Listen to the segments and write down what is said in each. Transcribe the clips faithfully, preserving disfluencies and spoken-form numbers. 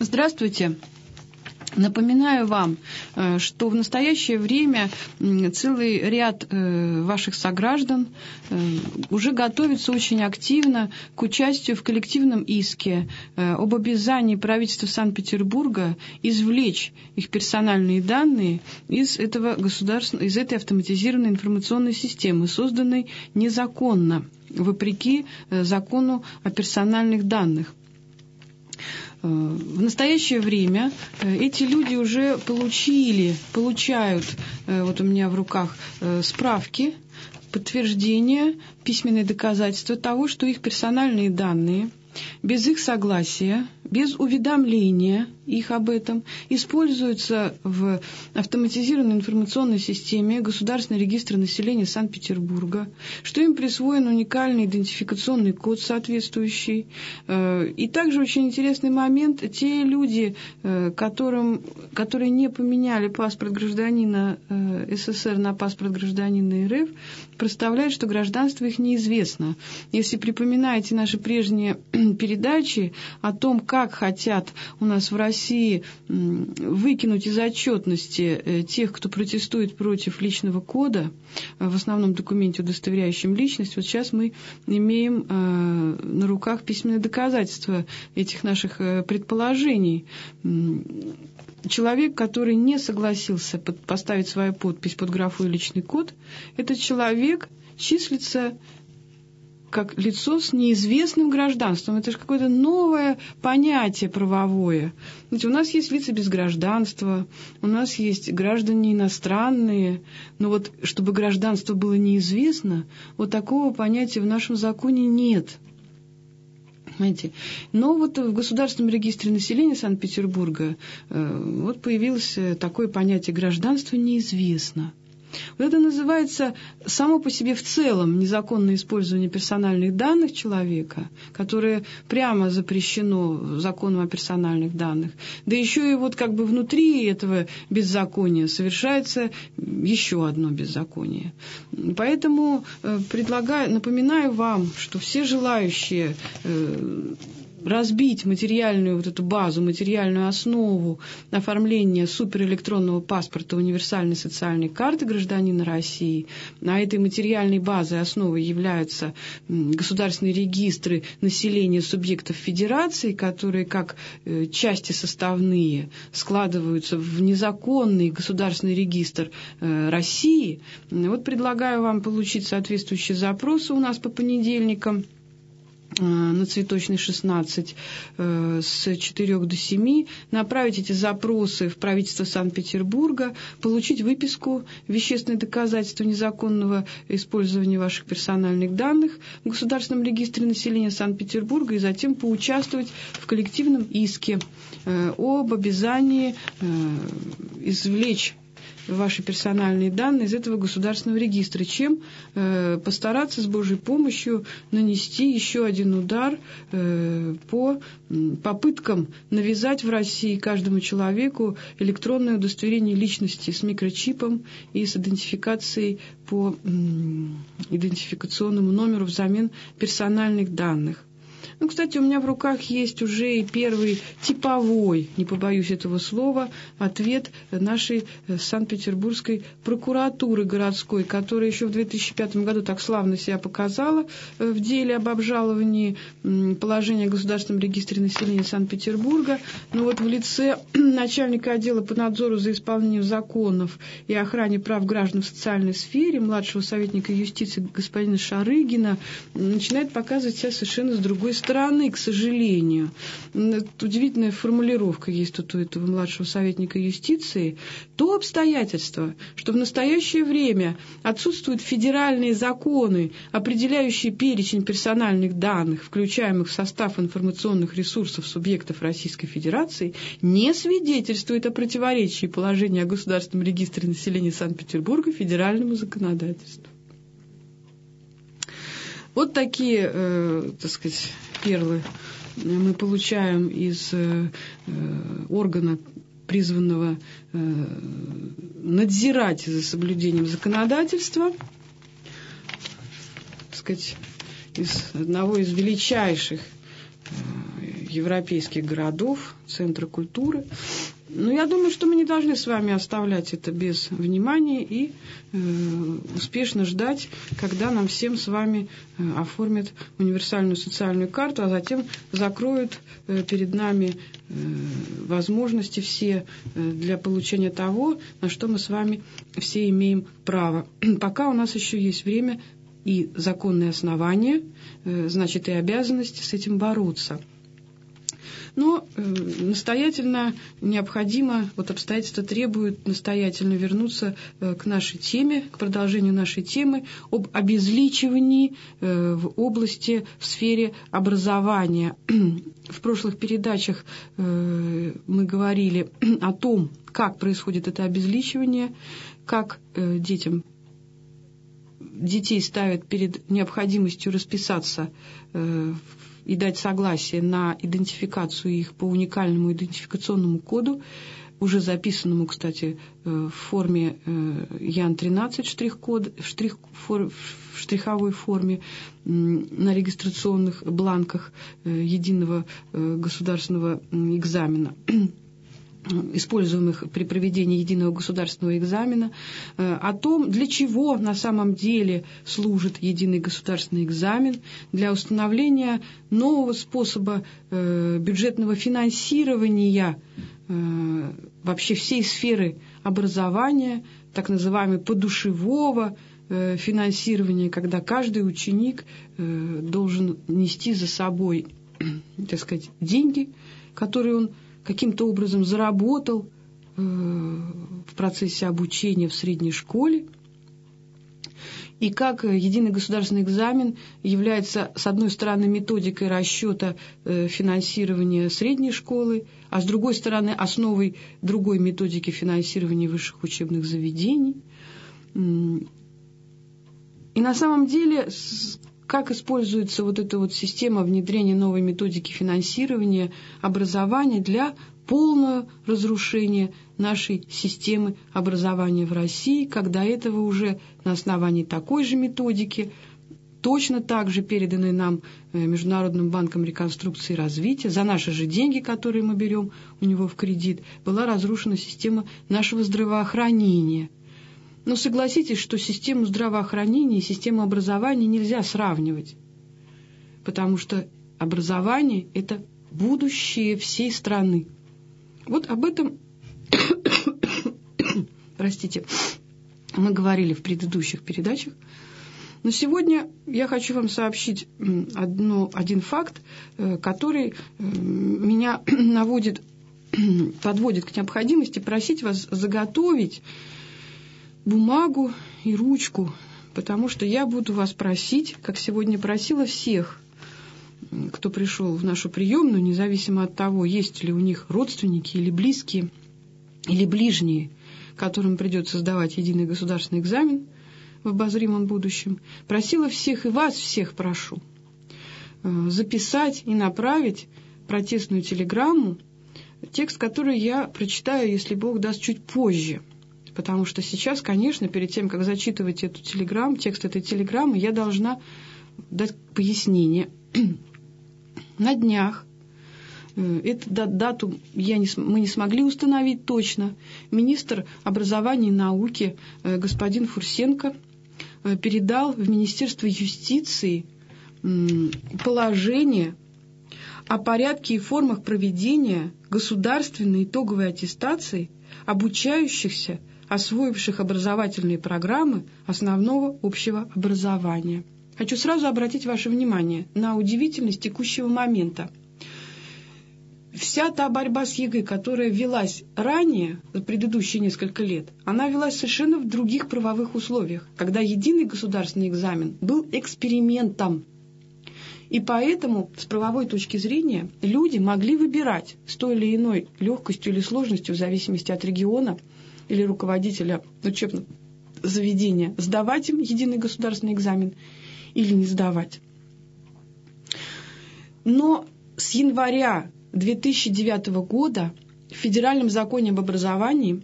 Здравствуйте. Напоминаю вам, что в настоящее время целый ряд ваших сограждан уже готовится очень активно к участию в коллективном иске об обязании правительства Санкт-Петербурга извлечь их персональные данные из, этого государственного, из этой автоматизированной информационной системы, созданной незаконно, вопреки закону о персональных данных. В настоящее время эти люди уже получили, получают, вот у меня в руках справки, подтверждение, письменные доказательства того, что их персональные данные без их согласия, без уведомления их об этом, используются в автоматизированной информационной системе Государственного регистра населения Санкт-Петербурга, что им присвоен уникальный идентификационный код соответствующий. И также очень интересный момент, те люди, которым, которые не поменяли паспорт гражданина СССР на паспорт гражданина РФ, представляют, что гражданство их неизвестно. Если припоминаете наши прежние передачи о том, как хотят у нас в России выкинуть из отчетности тех, кто протестует против личного кода, в основном документе, удостоверяющем личность, вот сейчас мы имеем на руках письменные доказательства этих наших предположений. Человек, который не согласился поставить свою подпись под графу «личный код», этот человек числится как лицо с неизвестным гражданством. Это же какое-то новое понятие правовое. Ведь у нас есть лица без гражданства, у нас есть граждане иностранные, но вот чтобы гражданство было неизвестно, вот такого понятия в нашем законе нет. Понимаете? Но вот в Государственном регистре населения Санкт-Петербурга э, вот появилось такое понятие «гражданство неизвестно». Вот это называется само по себе в целом незаконное использование персональных данных человека, которое прямо запрещено законом о персональных данных. Да еще и вот как бы внутри этого беззакония совершается еще одно беззаконие. Поэтому предлагаю, напоминаю вам, что все желающие разбить материальную вот эту базу, материальную основу оформления суперэлектронного паспорта универсальной социальной карты гражданина России. А этой материальной базой основой являются государственные регистры населения субъектов федерации, которые как части составные складываются в незаконный государственный регистр России. Вот предлагаю вам получить соответствующие запросы у нас по понедельникам на Цветочной шестнадцать с четырёх до семи, направить эти запросы в правительство Санкт-Петербурга, получить выписку, вещественные доказательства незаконного использования ваших персональных данных в Государственном регистре населения Санкт-Петербурга и затем поучаствовать в коллективном иске об обязании извлечь ваши персональные данные из этого государственного регистра, чем э, постараться с Божьей помощью нанести еще один удар э, по попыткам навязать в России каждому человеку электронное удостоверение личности с микрочипом и с идентификацией по э, идентификационному номеру взамен персональных данных. Ну, кстати, у меня в руках есть уже и первый типовой, не побоюсь этого слова, ответ нашей Санкт-Петербургской прокуратуры городской, которая еще в две тысячи пятом году так славно себя показала в деле об обжаловании положения о Государственном регистре населения Санкт-Петербурга. Но вот в лице начальника отдела по надзору за исполнением законов и охране прав граждан в социальной сфере, младшего советника юстиции господина Шарыгина, начинает показывать себя совершенно с другой стороны. стороны, к сожалению. Удивительная формулировка есть тут у этого младшего советника юстиции. То обстоятельство, что в настоящее время отсутствуют федеральные законы, определяющие перечень персональных данных, включаемых в состав информационных ресурсов субъектов Российской Федерации, не свидетельствует о противоречии положения о Государственном регистре населения Санкт-Петербурга федеральному законодательству. Вот такие, э, так сказать, перлы мы получаем из э, органа, призванного э, надзирать за соблюдением законодательства, так сказать, из одного из величайших э, европейских городов, центры культуры. Но я думаю, что мы не должны с вами оставлять это без внимания и э, успешно ждать, когда нам всем с вами э, оформят универсальную социальную карту, а затем закроют э, перед нами э, возможности все э, для получения того, на что мы с вами все имеем право. Пока у нас еще есть время и законные основания, э, значит, и обязанности с этим бороться. Но э, настоятельно необходимо, вот обстоятельства требуют настоятельно вернуться э, к нашей теме, к продолжению нашей темы об обезличивании э, в области, в сфере образования. В прошлых передачах э, мы говорили о том, как происходит это обезличивание, как э, детям детей ставят перед необходимостью расписаться э, и дать согласие на идентификацию их по уникальному идентификационному коду, уже записанному, кстати, в форме Ян тринадцать штрих-код, штрих, в штриховой форме на регистрационных бланках единого государственного экзамена, используемых при проведении единого государственного экзамена, о том, для чего на самом деле служит единый государственный экзамен, для установления нового способа бюджетного финансирования вообще всей сферы образования, так называемого подушевого финансирования, когда каждый ученик должен нести за собой, так сказать, деньги, которые он каким-то образом заработал э, в процессе обучения в средней школе, и как единый государственный экзамен является, с одной стороны, методикой расчета э, финансирования средней школы, а с другой стороны, основой другой методики финансирования высших учебных заведений. И на самом деле, как используется вот эта вот система внедрения новой методики финансирования образования для полного разрушения нашей системы образования в России, когда этого уже на основании такой же методики, точно так же переданной нам Международным банком реконструкции и развития, за наши же деньги, которые мы берем у него в кредит, была разрушена система нашего здравоохранения. Но согласитесь, что систему здравоохранения и систему образования нельзя сравнивать, потому что образование – это будущее всей страны. Вот об этом, простите, мы говорили в предыдущих передачах. Но сегодня я хочу вам сообщить одно, один факт, который меня наводит, подводит к необходимости просить вас заготовить бумагу и ручку, потому что я буду вас просить, как сегодня просила всех, кто пришел в нашу приемную, независимо от того, есть ли у них родственники или близкие, или ближние, которым придется сдавать единый государственный экзамен в обозримом будущем, просила всех и вас всех прошу записать и направить протестную телеграмму, текст, который я прочитаю, если Бог даст, чуть позже. Потому что сейчас, конечно, перед тем, как зачитывать эту телеграмму, текст этой телеграммы, я должна дать пояснение. На днях, эту дату я не, мы не смогли установить точно, министр образования и науки господин Фурсенко передал в Министерство юстиции положение о порядке и формах проведения государственной итоговой аттестации обучающихся, освоивших образовательные программы основного общего образования. Хочу сразу обратить ваше внимание на удивительность текущего момента. Вся та борьба с ЕГЭ, которая велась ранее, за предыдущие несколько лет, она велась совершенно в других правовых условиях, когда единый государственный экзамен был экспериментом. И поэтому, с правовой точки зрения, люди могли выбирать с той или иной легкостью или сложностью, в зависимости от региона или руководителя учебного заведения, сдавать им единый государственный экзамен или не сдавать. Но с января две тысячи девятого года в Федеральном законе об образовании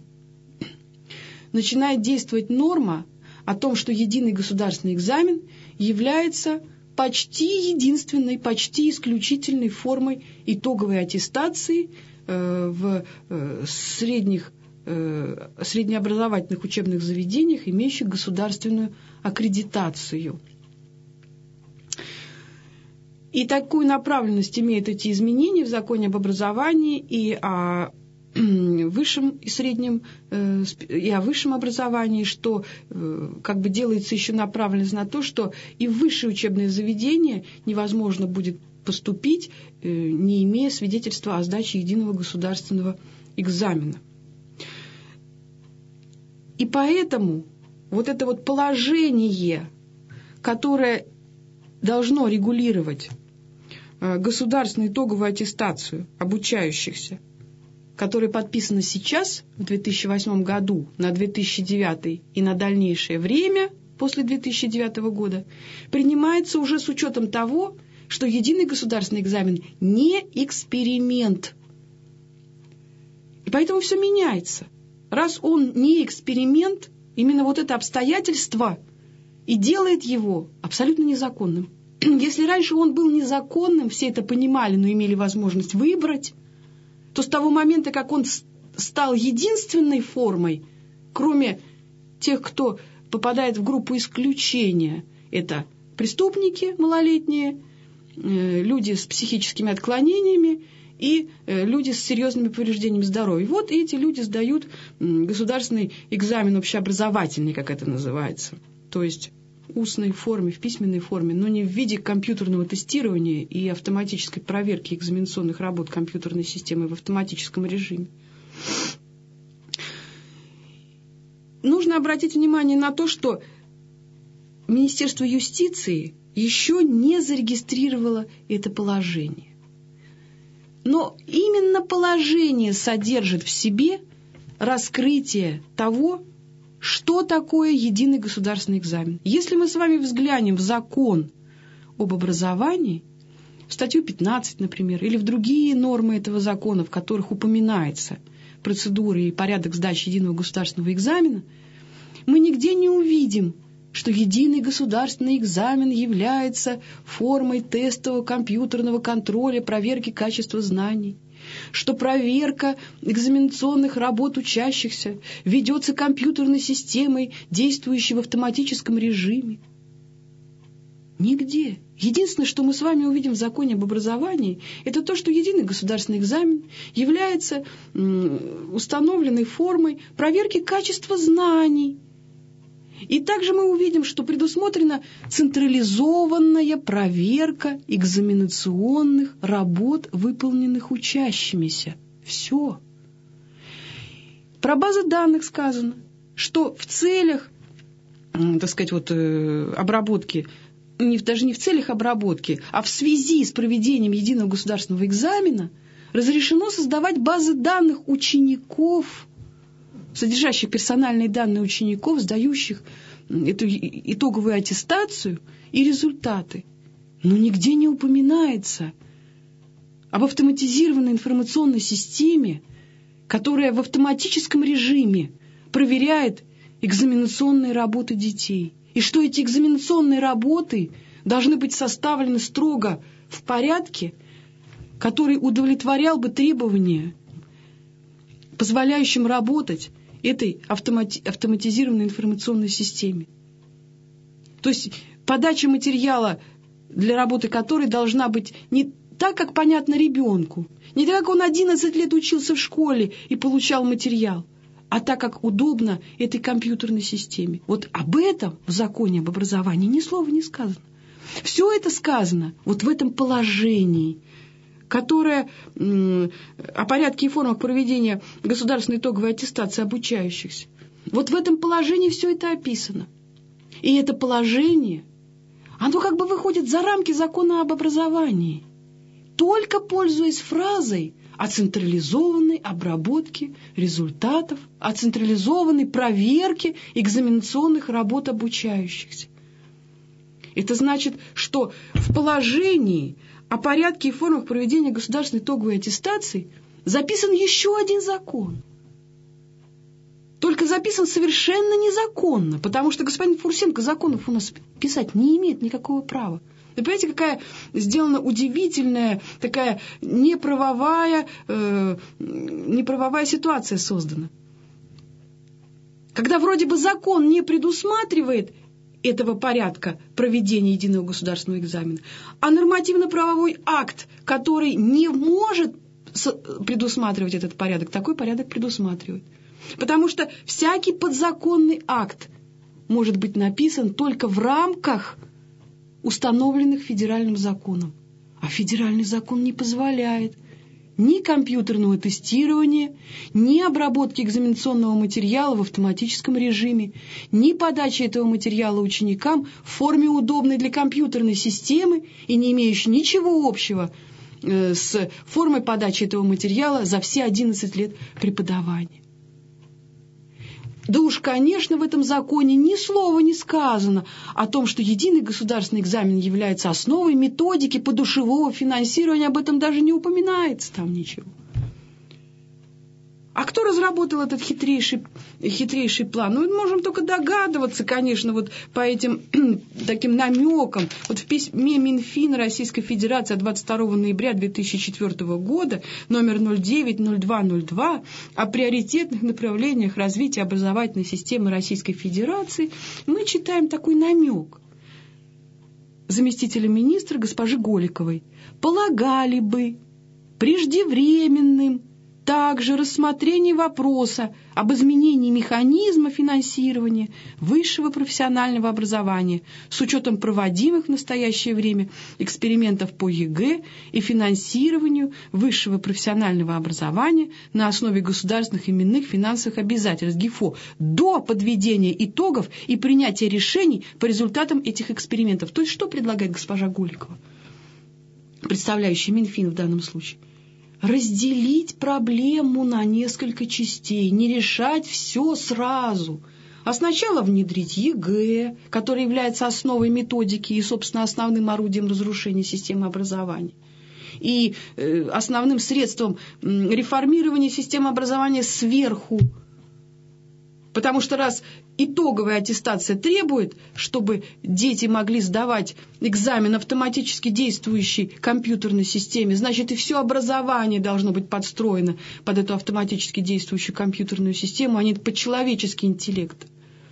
начинает действовать норма о том, что единый государственный экзамен является почти единственной, почти исключительной формой итоговой аттестации в средних, среднеобразовательных учебных заведениях, имеющих государственную аккредитацию. И такую направленность имеют эти изменения в законе об образовании и о высшем и среднем, и о высшем образовании, что как бы делается еще направленность на то, что и в высшее учебное заведение невозможно будет поступить, не имея свидетельства о сдаче единого государственного экзамена. И поэтому вот это вот положение, которое должно регулировать государственную итоговую аттестацию обучающихся, которая подписана сейчас, в две тысячи восьмом году, на две тысячи девятый и на дальнейшее время после две тысячи девятого года, принимается уже с учетом того, что единый государственный экзамен не эксперимент. И поэтому все меняется. Раз он не эксперимент, именно вот это обстоятельство и делает его абсолютно незаконным. Если раньше он был незаконным, все это понимали, но имели возможность выбрать, то с того момента, как он стал единственной формой, кроме тех, кто попадает в группу исключения, это преступники малолетние, люди с психическими отклонениями и люди с серьезными повреждениями здоровья. Вот эти люди сдают государственный экзамен общеобразовательный, как это называется, то есть в устной форме, в письменной форме, но не в виде компьютерного тестирования и автоматической проверки экзаменационных работ компьютерной системы в автоматическом режиме. Нужно обратить внимание на то, что Министерство юстиции еще не зарегистрировало это положение. Но именно положение содержит в себе раскрытие того, что такое единый государственный экзамен. Если мы с вами взглянем в закон об образовании, в статью пятнадцать, например, или в другие нормы этого закона, в которых упоминается процедура и порядок сдачи единого государственного экзамена, мы нигде не увидим, что единый государственный экзамен является формой тестового компьютерного контроля, проверки качества знаний, что проверка экзаменационных работ учащихся ведется компьютерной системой, действующей в автоматическом режиме. Нигде. Единственное, что мы с вами увидим в законе об образовании, это то, что единый государственный экзамен является установленной формой проверки качества знаний. И также мы увидим, что предусмотрена централизованная проверка экзаменационных работ, выполненных учащимися. Все. Про базы данных сказано, что в целях, так сказать, вот, обработки, не, даже не в целях обработки, а в связи с проведением единого государственного экзамена разрешено создавать базы данных учеников, содержащих персональные данные учеников, сдающих эту итоговую аттестацию и результаты. Но нигде не упоминается об автоматизированной информационной системе, которая в автоматическом режиме проверяет экзаменационные работы детей. И что эти экзаменационные работы должны быть составлены строго в порядке, который удовлетворял бы требования, позволяющим работать этой автомати- автоматизированной информационной системе. То есть подача материала, для работы которой должна быть не так, как понятно ребенку, не так, как он одиннадцать лет учился в школе и получал материал, а так, как удобно этой компьютерной системе. Вот об этом в законе об образовании ни слова не сказано. Все это сказано вот в этом положении, которое м, о порядке и формах проведения государственной итоговой аттестации обучающихся. Вот в этом положении все это описано. И это положение, оно как бы выходит за рамки закона об образовании, только пользуясь фразой о централизованной обработке результатов, о централизованной проверке экзаменационных работ обучающихся. Это значит, что в положении о порядке и формах проведения государственной итоговой аттестации записан еще один закон. Только записан совершенно незаконно, потому что господин Фурсенко законов у нас писать не имеет никакого права. Вы понимаете, какая сделана удивительная, такая неправовая, э, неправовая ситуация создана. Когда вроде бы закон не предусматривает этого порядка проведения единого государственного экзамена, а нормативно-правовой акт, который не может предусматривать этот порядок, такой порядок предусматривает. Потому что всякий подзаконный акт может быть написан только в рамках, установленных федеральным законом. А федеральный закон не позволяет ни компьютерного тестирования, ни обработки экзаменационного материала в автоматическом режиме, ни подачи этого материала ученикам в форме, удобной для компьютерной системы и не имеющей ничего общего с формой подачи этого материала за все одиннадцать лет преподавания. Да уж, конечно, в этом законе ни слова не сказано о том, что единый государственный экзамен является основой методики подушевого финансирования, об этом даже не упоминается там ничего. А кто разработал этот хитрейший, хитрейший план? Ну, мы можем только догадываться, конечно, вот по этим таким намекам. Вот в письме Минфина Российской Федерации от двадцать второго ноября две тысячи четвёртого года, номер ноль девять ноль два ноль два, о приоритетных направлениях развития образовательной системы Российской Федерации, мы читаем такой намек заместителя министра госпожи Голиковой. Полагали бы преждевременным также рассмотрение вопроса об изменении механизма финансирования высшего профессионального образования с учетом проводимых в настоящее время экспериментов по ЕГЭ и финансированию высшего профессионального образования на основе государственных именных финансовых обязательств ГИФО до подведения итогов и принятия решений по результатам этих экспериментов. То есть что предлагает госпожа Голикова, представляющая Минфин в данном случае? Разделить проблему на несколько частей, не решать все сразу, а сначала внедрить ЕГЭ, который является основой методики и, собственно, основным орудием разрушения системы образования, и э, основным средством э, реформирования системы образования сверху. Потому что раз итоговая аттестация требует, чтобы дети могли сдавать экзамен автоматически действующей компьютерной системе, значит и все образование должно быть подстроено под эту автоматически действующую компьютерную систему, а не под человеческий интеллект.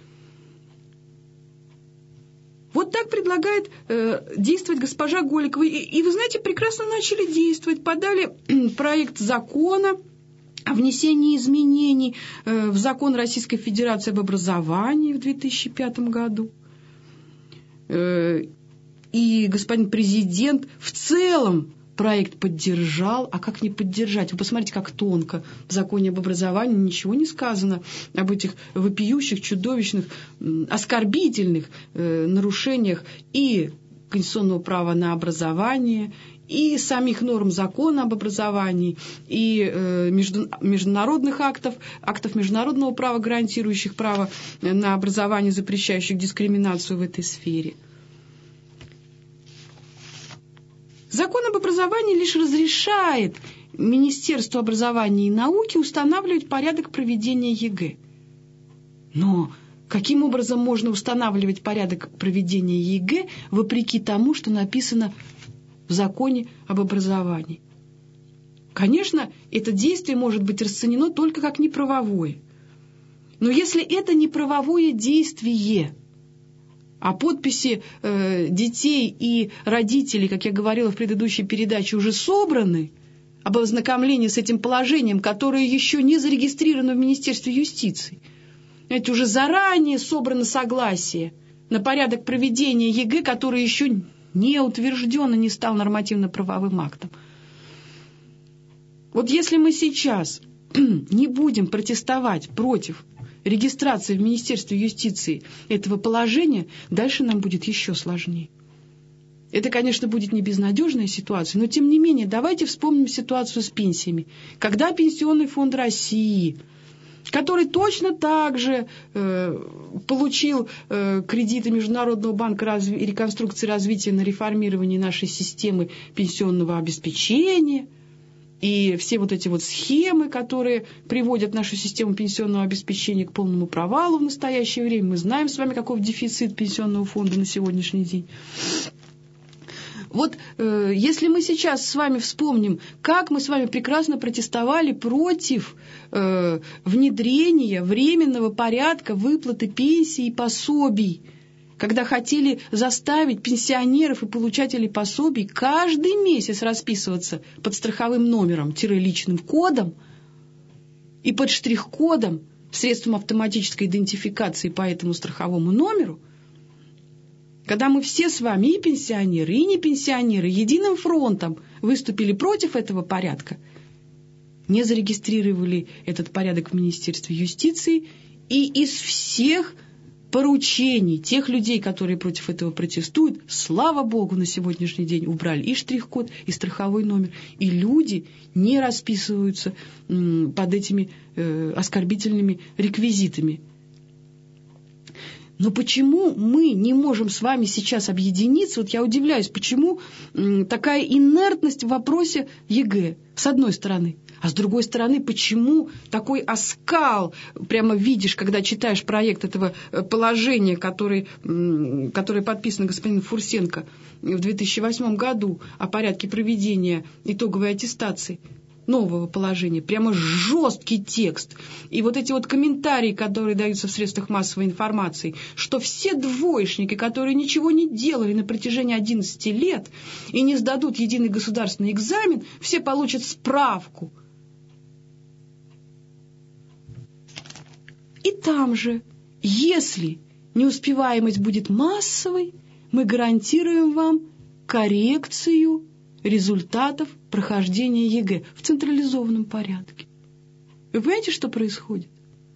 Вот так предлагает э, действовать госпожа Голикова. И, и вы знаете, прекрасно начали действовать. Подали проект закона о внесении изменений в закон Российской Федерации об образовании в две тысячи пятом году. И господин президент в целом проект поддержал. А как не поддержать? Вы посмотрите, как тонко в законе об образовании ничего не сказано об этих вопиющих, чудовищных, оскорбительных нарушениях и конституционного права на образование, и самих норм закона об образовании, и э, между, международных актов, актов международного права, гарантирующих право на образование, запрещающих дискриминацию в этой сфере. Закон об образовании лишь разрешает Министерству образования и науки устанавливать порядок проведения ЕГЭ. Но каким образом можно устанавливать порядок проведения ЕГЭ вопреки тому, что написано в законе об образовании? Конечно, это действие может быть расценено только как неправовое. Но если это неправовое действие, а подписи э, детей и родителей, как я говорила в предыдущей передаче, уже собраны об ознакомлении с этим положением, которое еще не зарегистрировано в Министерстве юстиции, это уже заранее собрано согласие на порядок проведения ЕГЭ, который еще не утвержден и не стал нормативно-правовым актом. Вот если мы сейчас не будем протестовать против регистрации в Министерстве юстиции этого положения, дальше нам будет еще сложнее. Это, конечно, будет не безнадежная ситуация, но, тем не менее, давайте вспомним ситуацию с пенсиями. Когда Пенсионный фонд России, который точно так же э, получил э, кредиты Международного банка разви- реконструкции и развития на реформирование нашей системы пенсионного обеспечения, и все вот эти вот схемы, которые приводят нашу систему пенсионного обеспечения к полному провалу в настоящее время. Мы знаем с вами, каков дефицит пенсионного фонда на сегодняшний день. Вот э, если мы сейчас с вами вспомним, как мы с вами прекрасно протестовали против э, внедрения временного порядка выплаты пенсий и пособий, когда хотели заставить пенсионеров и получателей пособий каждый месяц расписываться под страховым номером-личным кодом и под штрих-кодом, средством автоматической идентификации по этому страховому номеру, когда мы все с вами, и пенсионеры, и не пенсионеры, единым фронтом выступили против этого порядка, не зарегистрировали этот порядок в Министерстве юстиции, и из всех поручений тех людей, которые против этого протестуют, слава Богу, на сегодняшний день убрали и штрих-код, и страховой номер, и люди не расписываются под этими э, оскорбительными реквизитами. Но почему мы не можем с вами сейчас объединиться? Вот я удивляюсь, почему такая инертность в вопросе ЕГЭ, с одной стороны. А с другой стороны, почему такой оскал, прямо видишь, когда читаешь проект этого положения, который, который подписан господином Фурсенко в две тысячи восьмом году о порядке проведения итоговой аттестации, нового положения, прямо жесткий текст. И вот эти вот комментарии, которые даются в средствах массовой информации, что все двоечники, которые ничего не делали на протяжении одиннадцати лет и не сдадут единый государственный экзамен, все получат справку. И там же, если неуспеваемость будет массовой, мы гарантируем вам коррекцию результатов прохождения ЕГЭ в централизованном порядке. Вы понимаете, что происходит?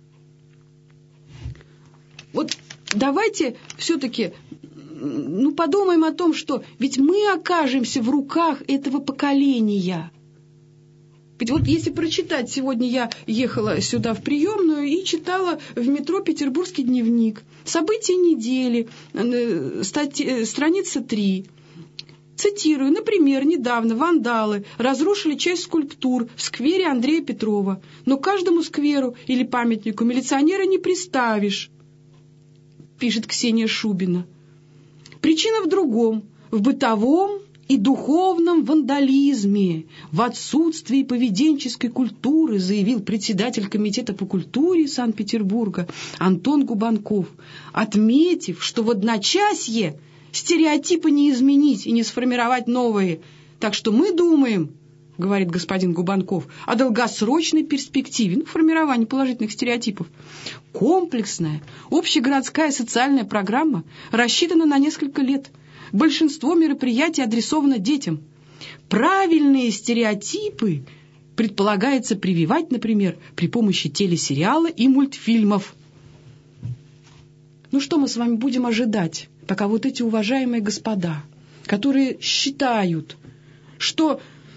Вот давайте все-таки ну, подумаем о том, что ведь мы окажемся в руках этого поколения. Ведь вот если прочитать, сегодня я ехала сюда в приемную и читала в метро «Петербургский дневник». События недели, статья, страница три. Цитирую, например, недавно вандалы разрушили часть скульптур в сквере Андрея Петрова, но к каждому скверу или памятнику милиционера не приставишь, пишет Ксения Шубина. Причина в другом, в бытовом и духовном вандализме, в отсутствии поведенческой культуры, заявил председатель комитета по культуре Санкт-Петербурга Антон Губанков, отметив, что в одночасье стереотипы не изменить и не сформировать новые. Так что мы думаем, говорит господин Губанков, о долгосрочной перспективе, ну, формирования положительных стереотипов. Комплексная, общегородская социальная программа рассчитана на несколько лет. Большинство мероприятий адресовано детям. Правильные стереотипы предполагается прививать, например, при помощи телесериала и мультфильмов. Ну что мы с вами будем ожидать, пока вот эти уважаемые господа, которые считают, что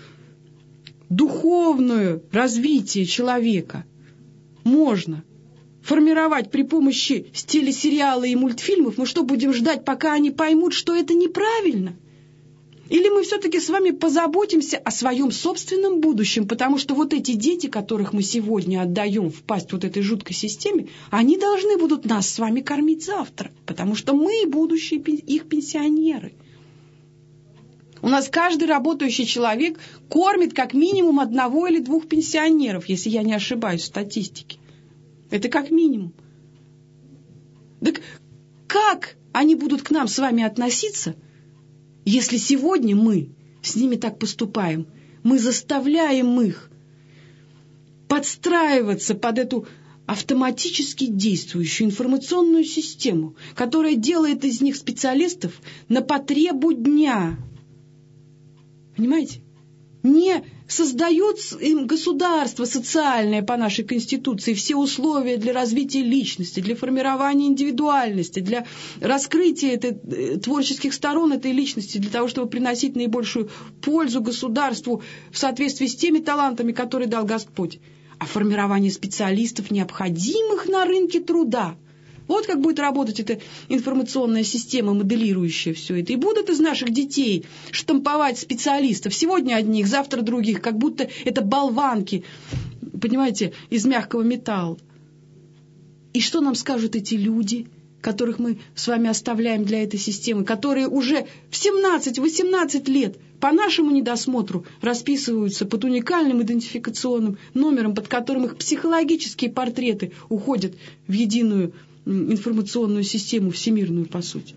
духовное развитие человека можно формировать при помощи телесериала и мультфильмов, мы что, будем ждать, пока они поймут, что это неправильно? Или мы все-таки с вами позаботимся о своем собственном будущем, потому что вот эти дети, которых мы сегодня отдаем в пасть вот этой жуткой системе, они должны будут нас с вами кормить завтра, потому что мы будущие их пенсионеры. У нас каждый работающий человек кормит как минимум одного или двух пенсионеров, если я не ошибаюсь в статистике. Это как минимум. Так как они будут к нам с вами относиться, если сегодня мы с ними так поступаем? Мы заставляем их подстраиваться под эту автоматически действующую информационную систему, которая делает из них специалистов на потребу дня. Понимаете? Не создает им государство социальное по нашей Конституции все условия для развития личности, для формирования индивидуальности, для раскрытия этой, творческих сторон этой личности, для того, чтобы приносить наибольшую пользу государству в соответствии с теми талантами, которые дал Господь, а формирование специалистов, необходимых на рынке труда. Вот как будет работать эта информационная система, моделирующая все это. И будут из наших детей штамповать специалистов. Сегодня одних, завтра других, как будто это болванки, понимаете, из мягкого металла. И что нам скажут эти люди, которых мы с вами оставляем для этой системы, которые уже в семнадцать-восемнадцать лет по нашему недосмотру расписываются под уникальным идентификационным номером, под которым их психологические портреты уходят в единую информационную систему, всемирную, по сути.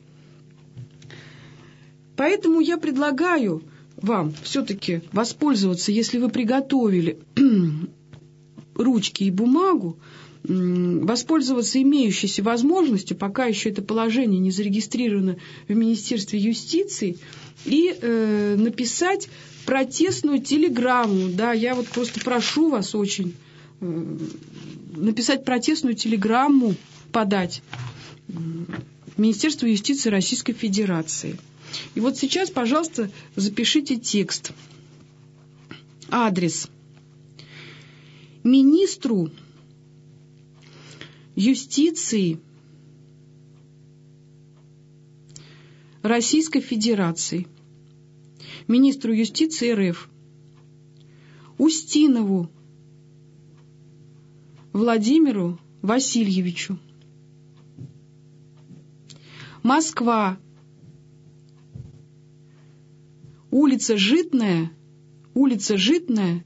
Поэтому я предлагаю вам все-таки воспользоваться, если вы приготовили ручки и бумагу, воспользоваться имеющейся возможностью, пока еще это положение не зарегистрировано в Министерстве юстиции, и э, написать протестную телеграмму. Да, я вот просто прошу вас очень э, написать протестную телеграмму, подать в Министерство юстиции Российской Федерации. И вот сейчас, пожалуйста, запишите текст. Адрес. Министру юстиции Российской Федерации. Министру юстиции РФ. Устинову Владимиру Васильевичу. Москва. Улица Житная, улица Житная,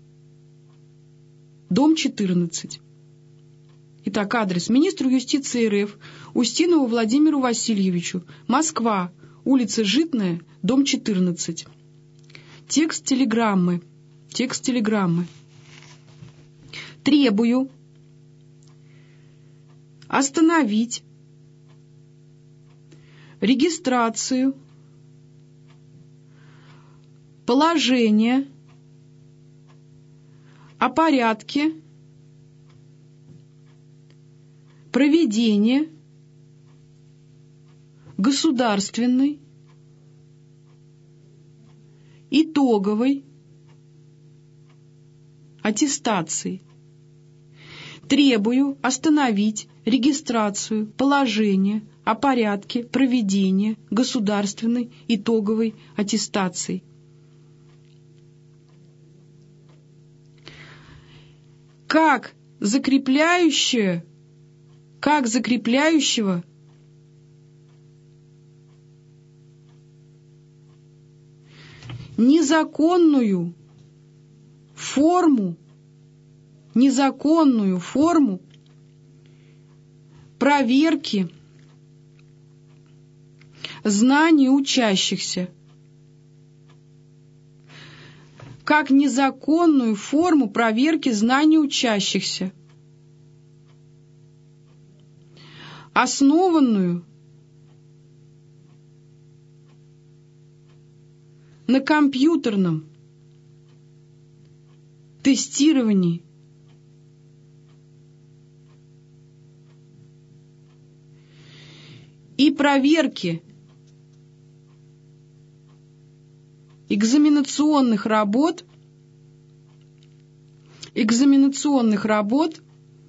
дом четырнадцать. Итак, адрес. Министру юстиции РФ Устинову Владимиру Васильевичу. Москва, улица Житная, дом четырнадцать. Текст телеграммы. Текст телеграммы. Требую остановить регистрацию положения о порядке проведения государственной итоговой аттестации. Требую остановить регистрацию положения о порядке проведения государственной итоговой аттестации. Как закрепляющее, как закрепляющего незаконную форму, незаконную форму проверки знаний учащихся, как незаконную форму проверки знаний учащихся, основанную на компьютерном тестировании и проверке экзаменационных работ, экзаменационных работ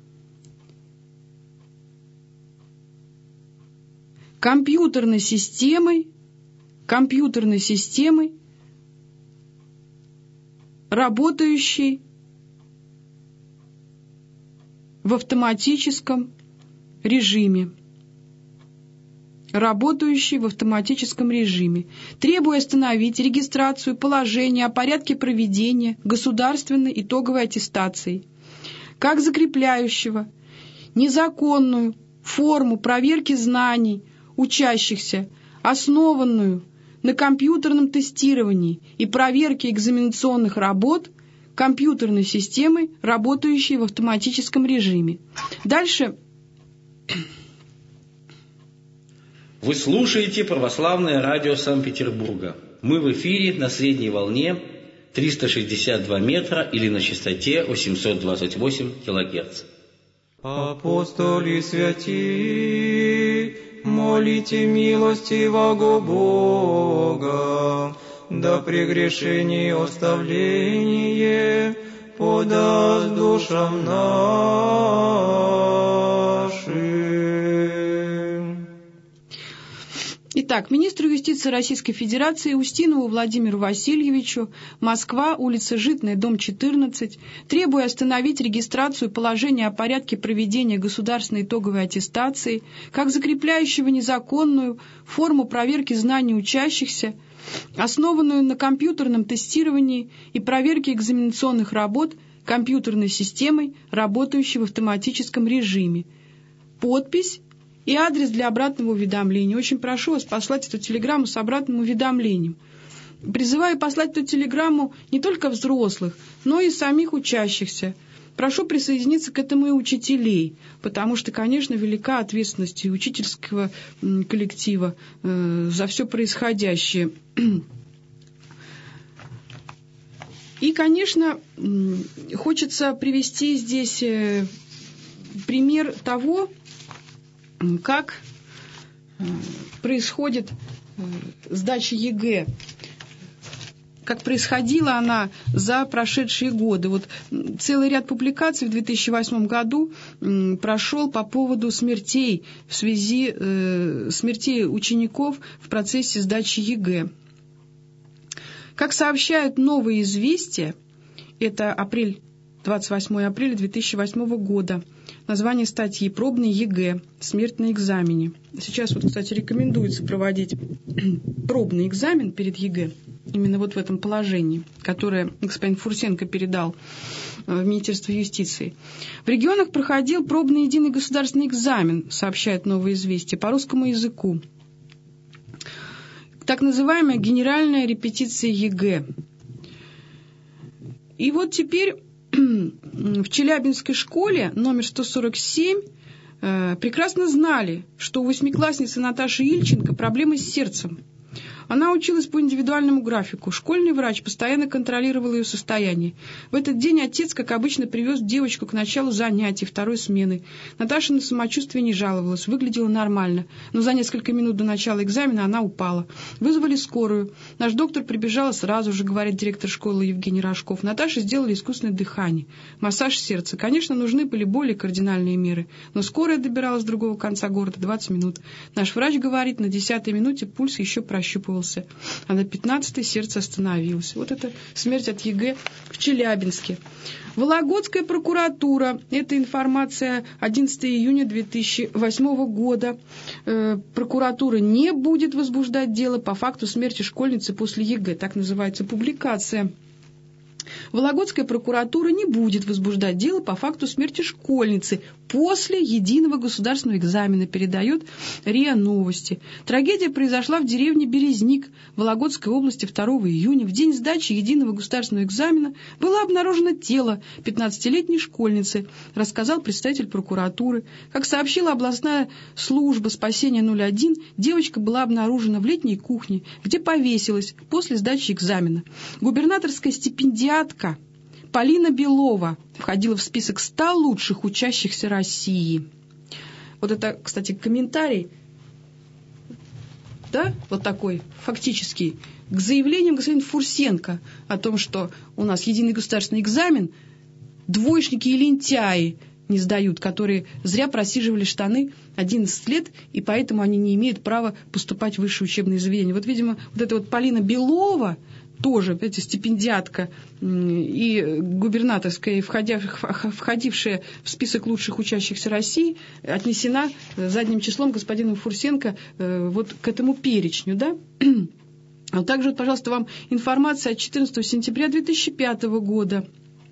компьютерной системой, компьютерной системой, работающей в автоматическом режиме. Работающий в автоматическом режиме. Требую остановить регистрацию положения о порядке проведения государственной итоговой аттестации, как закрепляющего незаконную форму проверки знаний учащихся, основанную на компьютерном тестировании и проверке экзаменационных работ компьютерной системой, работающей в автоматическом режиме. Дальше... Вы слушаете Православное радио Санкт-Петербурга. Мы в эфире на средней волне триста шестьдесят два метра или на частоте восемьсот двадцать восемь килогерц. Апостоли святи, молите милостивого Бога, да прегрешение оставление подаст душам нашим. Итак, министру юстиции Российской Федерации Устинову Владимиру Васильевичу, Москва, улица Житная, дом четырнадцать, требую остановить регистрацию положения о порядке проведения государственной итоговой аттестации как закрепляющего незаконную форму проверки знаний учащихся, основанную на компьютерном тестировании и проверке экзаменационных работ компьютерной системой, работающей в автоматическом режиме. Подпись и адрес для обратного уведомления. Очень прошу вас послать эту телеграмму с обратным уведомлением. Призываю послать эту телеграмму не только взрослых, но и самих учащихся. Прошу присоединиться к этому и учителей, потому что, конечно, велика ответственность и учительского коллектива э, за все происходящее. И, конечно, хочется привести здесь пример того, как происходит сдача ЕГЭ, как происходила она за прошедшие годы. Вот целый ряд публикаций в две тысячи восьмом году прошел по поводу смертей в связи э, смертей учеников в процессе сдачи ЕГЭ. Как сообщают новые известия, это апрель, двадцать восьмого апреля две тысячи восьмого года, название статьи «Пробный ЕГЭ. Смерть на экзамене». Сейчас, вот, кстати, рекомендуется проводить пробный экзамен перед ЕГЭ, именно вот в этом положении, которое господин Фурсенко передал в Министерство юстиции. В регионах проходил пробный единый государственный экзамен, сообщает новые известия, по русскому языку. Так называемая генеральная репетиция ЕГЭ. И вот теперь в Челябинской школе номер сто сорок семь э, прекрасно знали, что у восьмиклассницы Наташи Ильченко проблемы с сердцем. Она училась по индивидуальному графику. Школьный врач постоянно контролировал ее состояние. В этот день отец, как обычно, привез девочку к началу занятий второй смены. Наташа на самочувствие не жаловалась, выглядела нормально. Но за несколько минут до начала экзамена она упала. Вызвали скорую. Наш доктор прибежала сразу же, говорит директор школы Евгений Рожков. Наташе сделали искусственное дыхание, массаж сердца. Конечно, нужны были более кардинальные меры. Но скорая добиралась с другого конца города двадцать минут. Наш врач говорит, на десятой минуте пульс еще прощупывался. А на пятнадцатой сердце остановилось. Вот это смерть от ЕГЭ в Челябинске. Вологодская прокуратура. Это информация одиннадцатого июня две тысячи восьмого года. Э, прокуратура не будет возбуждать дело по факту смерти школьницы после ЕГЭ. Так называется публикация. Вологодская прокуратура не будет возбуждать дело по факту смерти школьницы после единого государственного экзамена, передает РИА Новости. Трагедия произошла в деревне Березник Вологодской области второго июня. В день сдачи единого государственного экзамена было обнаружено тело пятнадцатилетней школьницы, рассказал представитель прокуратуры. Как сообщила областная служба спасения ноль один, девочка была обнаружена в летней кухне, где повесилась после сдачи экзамена. Губернаторская стипендиатка Полина Белова входила в список ста лучших учащихся России. Вот это, кстати, комментарий, да, вот такой фактический, к заявлениям господина Фурсенко о том, что у нас единый государственный экзамен, двоечники и лентяи не сдают, которые зря просиживали штаны одиннадцать лет, и поэтому они не имеют права поступать в высшее учебное заведение. Вот, видимо, вот эта вот Полина Белова, тоже, понимаете, стипендиатка и губернаторская, входившая в список лучших учащихся России, отнесена задним числом господина Фурсенко вот к этому перечню, да? А также, вот, пожалуйста, вам информация от четырнадцатого сентября две тысячи пятого года.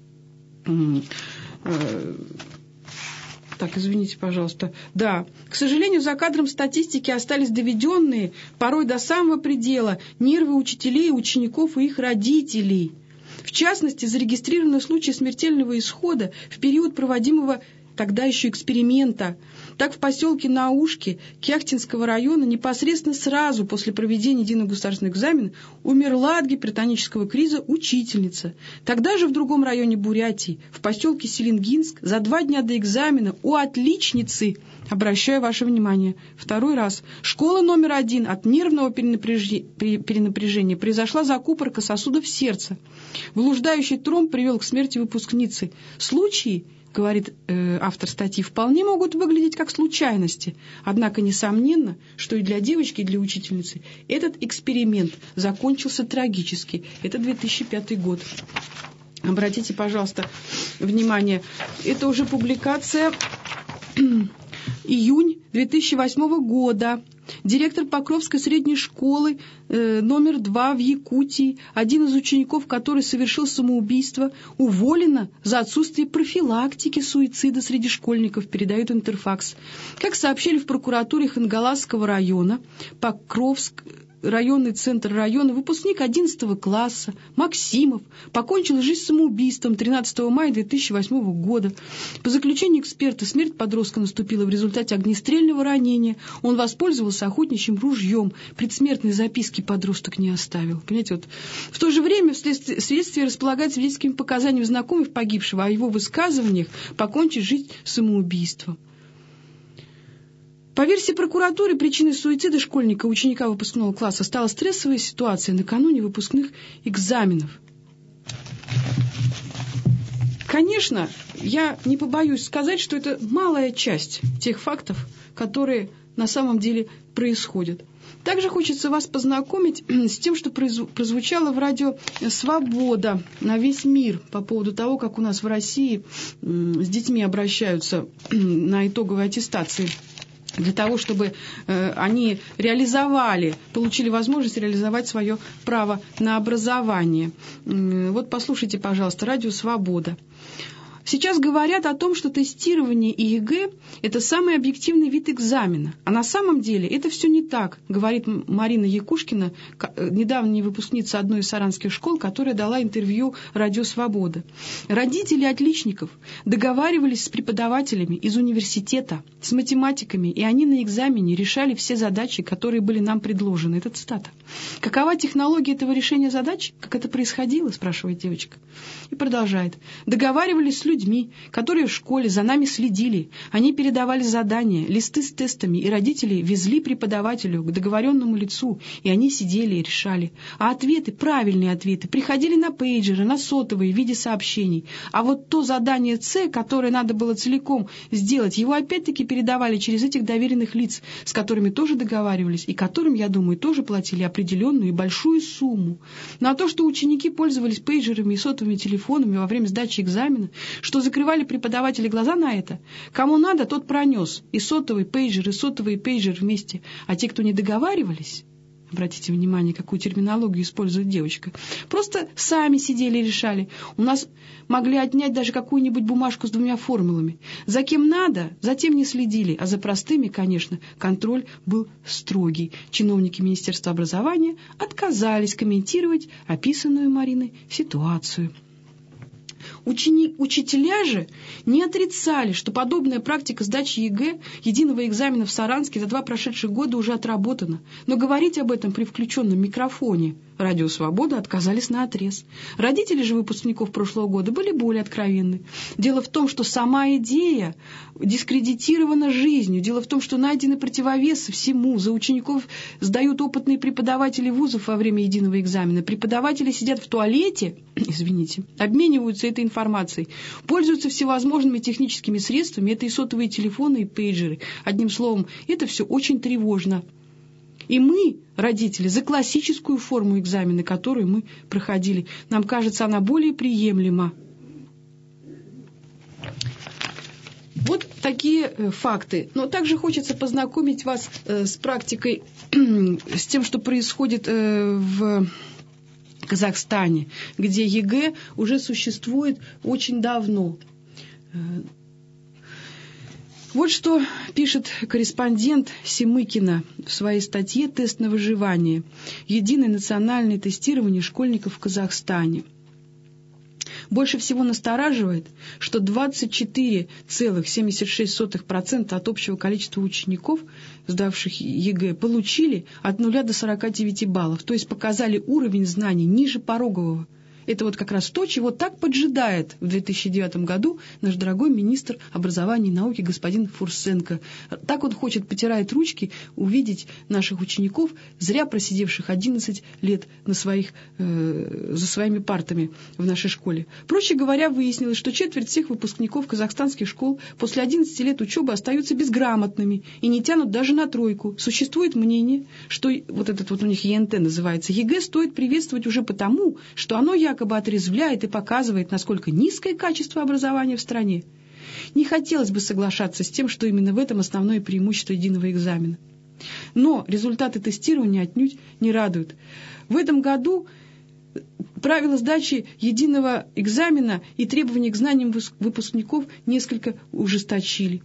Так, извините, пожалуйста. Да, к сожалению, за кадром статистики остались доведенные, порой до самого предела, нервы учителей, учеников и их родителей. В частности, зарегистрированы случаи смертельного исхода в период проводимого тогда еще эксперимента. Так, в поселке Наушки Кяхтинского района непосредственно сразу после проведения единого государственного экзамена умерла от гипертонического криза учительница. Тогда же в другом районе Бурятии, в поселке Селингинск, за два дня до экзамена у отличницы, обращаю ваше внимание, второй раз, школа номер один от нервного перенапряжения произошла закупорка сосудов сердца. Блуждающий тромб привел к смерти выпускницы. Случаи говорит э, автор статьи, вполне могут выглядеть как случайности. Однако, несомненно, что и для девочки, и для учительницы этот эксперимент закончился трагически. Это две тысячи пятый год. Обратите, пожалуйста, внимание, это уже публикация июнь две тысячи восьмого года. Директор Покровской средней школы э, номер два в Якутии, один из учеников, который совершил самоубийство, уволена за отсутствие профилактики суицида среди школьников, передает Интерфакс. Как сообщили в прокуратуре Хангаласского района, Покровск... районный центр района, выпускник одиннадцатого класса Максимов покончил жизнь самоубийством тринадцатого мая две тысячи восьмого года. По заключению эксперта, смерть подростка наступила в результате огнестрельного ранения. Он воспользовался охотничьим ружьем. Предсмертной записки подросток не оставил. Понимаете, вот. В то же время вследствие, следствие располагает свидетельскими показаниями знакомых погибшего о его высказываниях покончить жизнь самоубийством. По версии прокуратуры, причиной суицида школьника, ученика выпускного класса, стала стрессовая ситуация накануне выпускных экзаменов. Конечно, я не побоюсь сказать, что это малая часть тех фактов, которые на самом деле происходят. Также хочется вас познакомить с тем, что прозвучало в радио «Свобода» на весь мир по поводу того, как у нас в России с детьми обращаются на итоговой аттестации, для того, чтобы э, они реализовали, получили возможность реализовать свое право на образование. Э, вот послушайте, пожалуйста, радио «Свобода». Сейчас говорят о том, что тестирование и ЕГЭ – это самый объективный вид экзамена. А на самом деле это все не так, говорит Марина Якушкина, недавняя выпускница одной из саранских школ, которая дала интервью радио «Свобода». Родители отличников договаривались с преподавателями из университета, с математиками, и они на экзамене решали все задачи, которые были нам предложены. Это цитата. «Какова технология этого решения задач? Как это происходило?» – спрашивает девочка. И продолжает. «Договаривались с людьми, людьми, которые в школе за нами следили. Они передавали задания, листы с тестами, и родители везли преподавателю к договоренному лицу, и они сидели и решали. А ответы, правильные ответы, приходили на пейджеры, на сотовые в виде сообщений. А вот то задание С, которое надо было целиком сделать, его опять-таки передавали через этих доверенных лиц, с которыми тоже договаривались, и которым, я думаю, тоже платили определенную и большую сумму. Ну а то, что ученики пользовались пейджерами и сотовыми телефонами во время сдачи экзамена, что закрывали преподаватели глаза на это? Кому надо, тот пронес. И сотовый пейджер, и сотовый пейджер вместе. А те, кто не договаривались, обратите внимание, какую терминологию использует девочка, просто сами сидели и решали. У нас могли отнять даже какую-нибудь бумажку с двумя формулами. За кем надо, за тем не следили, а за простыми, конечно, контроль был строгий. Чиновники Министерства образования отказались комментировать описанную Мариной ситуацию. Учени... Учителя же не отрицали, что подобная практика сдачи ЕГЭ, единого экзамена в Саранске, за два прошедших года уже отработана. Но говорить об этом при включенном микрофоне радио «Свобода» отказались наотрез. Родители же выпускников прошлого года были более откровенны. Дело в том, что сама идея дискредитирована жизнью. Дело в том, что найдены противовесы всему. За учеников сдают опытные преподаватели вузов во время единого экзамена. Преподаватели сидят в туалете, извините, обмениваются этой информацией, пользуются всевозможными техническими средствами. Это и сотовые телефоны, и пейджеры. Одним словом, это все очень тревожно. И мы, родители, за классическую форму экзамена, которую мы проходили, нам кажется, она более приемлема. Вот такие э, факты. Но также хочется познакомить вас э, с практикой, с тем, что происходит э, в Казахстане, где ЕГЭ уже существует очень давно. Вот что пишет корреспондент Семыкина в своей статье «Тест на выживание. Единое национальное тестирование школьников в Казахстане». Больше всего настораживает, что двадцать четыре целых семьдесят шесть сотых процента от общего количества учеников, сдавших ЕГЭ, получили от нуля до сорока девяти баллов, то есть показали уровень знаний ниже порогового. Это вот как раз то, чего так поджидает в две тысячи девятом году наш дорогой министр образования и науки господин Фурсенко. Так он хочет, потирает ручки, увидеть наших учеников, зря просидевших одиннадцать лет на своих, э, за своими партами в нашей школе. Проще говоря, выяснилось, что четверть всех выпускников казахстанских школ после одиннадцати лет учебы остаются безграмотными и не тянут даже на тройку. Существует мнение, что вот этот вот у них ЕНТ называется, ЕГЭ стоит приветствовать уже потому, что оно якобы отрезвляет и показывает, насколько низкое качество образования в стране. Не хотелось бы соглашаться с тем, что именно в этом основное преимущество единого экзамена. Но результаты тестирования отнюдь не радуют. В этом году правила сдачи единого экзамена и требования к знаниям выпускников несколько ужесточили.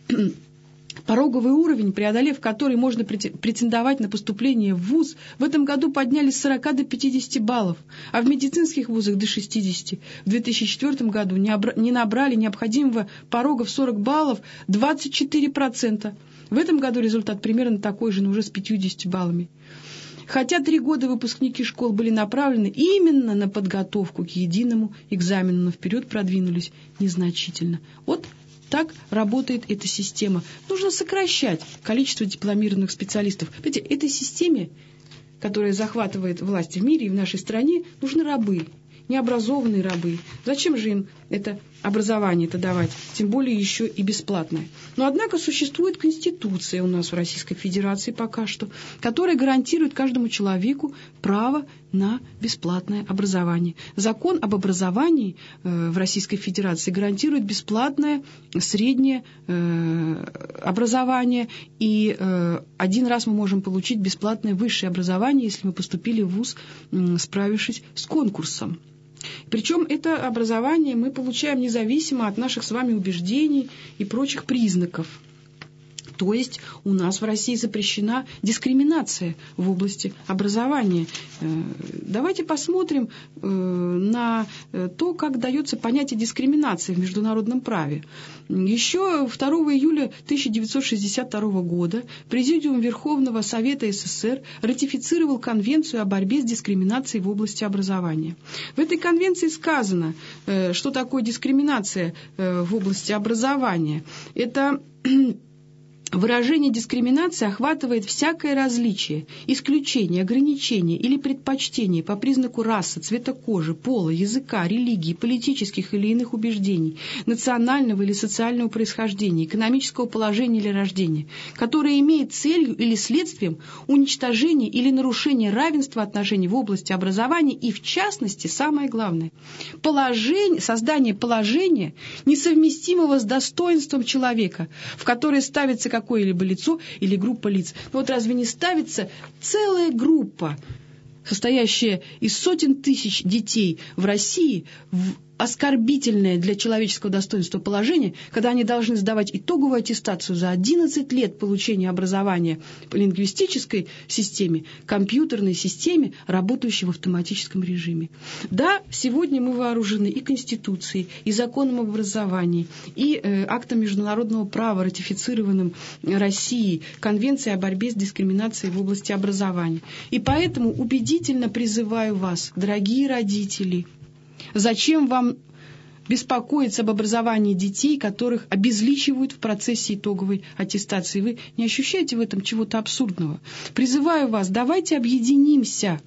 Пороговый уровень, преодолев который можно претендовать на поступление в вуз, в этом году подняли с сорока до пятидесяти баллов, а в медицинских вузах до шестидесяти. В две тысячи четвёртом году не набрали необходимого порога в сорок баллов двадцать четыре процента. В этом году результат примерно такой же, но уже с пятьюдесятью баллами. Хотя три года выпускники школ были направлены именно на подготовку к единому экзамену, но вперед продвинулись незначительно. Вот так работает эта система. Нужно сокращать количество дипломированных специалистов. Видите, этой системе, которая захватывает власть в мире и в нашей стране, нужны рабы, необразованные рабы. Зачем же им это образование-то давать, тем более еще и бесплатное? Но, однако, существует Конституция у нас в Российской Федерации пока что, которая гарантирует каждому человеку право на бесплатное образование. Закон об образовании э, в Российской Федерации гарантирует бесплатное среднее э, образование, и э, один раз мы можем получить бесплатное высшее образование, если мы поступили в вуз, э, справившись с конкурсом. Причем это образование мы получаем независимо от наших с вами убеждений и прочих признаков. То есть у нас в России запрещена дискриминация в области образования. Давайте посмотрим на то, как дается понятие дискриминации в международном праве. Еще второго июля тысяча девятьсот шестьдесят второго года Президиум Верховного Совета СССР ратифицировал Конвенцию о борьбе с дискриминацией в области образования. В этой конвенции сказано, что такое дискриминация в области образования. Это выражение дискриминации охватывает всякое различие, исключение, ограничение или предпочтение по признаку расы, цвета кожи, пола, языка, религии, политических или иных убеждений, национального или социального происхождения, экономического положения или рождения, которое имеет целью или следствием уничтожение или нарушение равенства отношений в области образования и, в частности, самое главное, положение, создание положения, несовместимого с достоинством человека, в которое ставится какое-либо лицо или группа лиц. Но вот разве не ставится целая группа, состоящая из сотен тысяч детей в России, в оскорбительное для человеческого достоинства положение, когда они должны сдавать итоговую аттестацию за одиннадцать лет получения образования по лингвистической системе, компьютерной системе, работающей в автоматическом режиме. Да, сегодня мы вооружены и Конституцией, и законом об образовании, и э, актом международного права, ратифицированным Россией, Конвенцией о борьбе с дискриминацией в области образования. И поэтому убедительно призываю вас, дорогие родители, зачем вам беспокоиться об образовании детей, которых обезличивают в процессе итоговой аттестации? Вы не ощущаете в этом чего-то абсурдного? Призываю вас, давайте объединимся,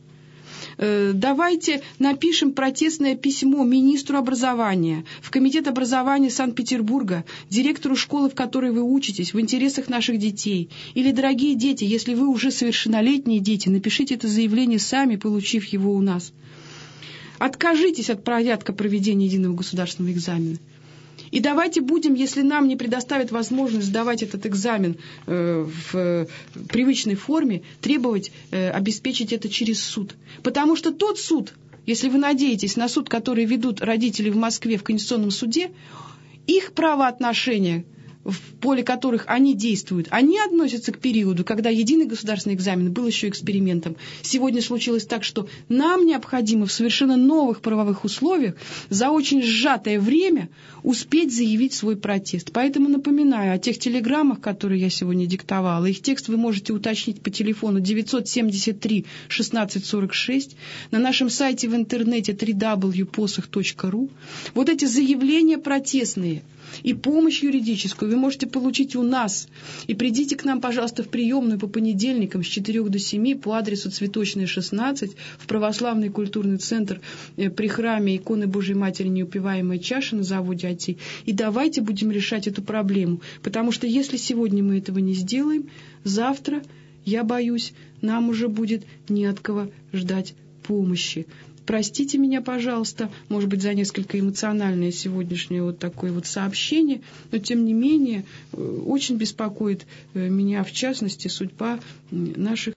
давайте напишем протестное письмо министру образования, в Комитет образования Санкт-Петербурга, директору школы, в которой вы учитесь, в интересах наших детей. Или, дорогие дети, если вы уже совершеннолетние дети, напишите это заявление сами, получив его у нас. Откажитесь от порядка проведения единого государственного экзамена. И давайте будем, если нам не предоставят возможность сдавать этот экзамен э, в привычной форме, требовать э, обеспечить это через суд. Потому что тот суд, если вы надеетесь на суд, который ведут родители в Москве в Конституционном суде, их правоотношения в поле которых они действуют, они относятся к периоду, когда единый государственный экзамен был еще экспериментом. Сегодня случилось так, что нам необходимо в совершенно новых правовых условиях за очень сжатое время успеть заявить свой протест. Поэтому напоминаю о тех телеграммах, которые я сегодня диктовала. Их текст вы можете уточнить по телефону девятьсот семьдесят три шестнадцать сорок шесть, на нашем сайте в интернете дабл ю дабл ю дабл ю точка посох точка ру. Вот эти заявления протестные и помощь юридическую вы можете получить у нас. И придите к нам, пожалуйста, в приемную по понедельникам с четырёх до семи по адресу Цветочная, шестнадцать, в Православный культурный центр при храме иконы Божией Матери Неупиваемая чаша на заводе АТИ. И давайте будем решать эту проблему. Потому что если сегодня мы этого не сделаем, завтра, я боюсь, нам уже будет не от кого ждать помощи. Простите меня, пожалуйста, может быть, за несколько эмоциональное сегодняшнее вот такое вот сообщение, но, тем не менее, очень беспокоит меня, в частности, судьба наших